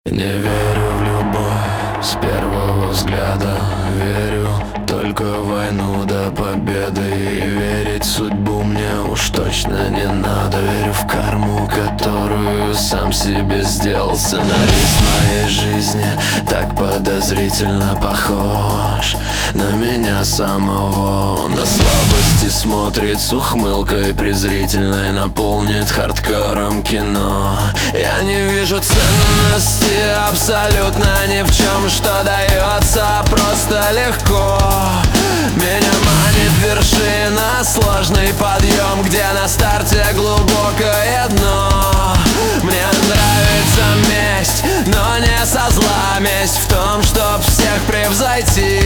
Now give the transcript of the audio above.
Не верю в любовь с первого взгляда. Верю только в войну до победы. И верить в судьбу мне уж точно не надо. Верю в карму, которую сам себе сделал. Сценарист моей жизни так подозрительно похож на меня самого. На слабости смотрит с ухмылкой презрительной, наполнит хардкором кино. Я не вижу ценности абсолютно ни в чем, что дается просто легко. Меня манит вершина, сложный подъем, где на старте глубокое дно. Мне нравится месть, но не со зла. Месть в том, чтоб всех превзойти.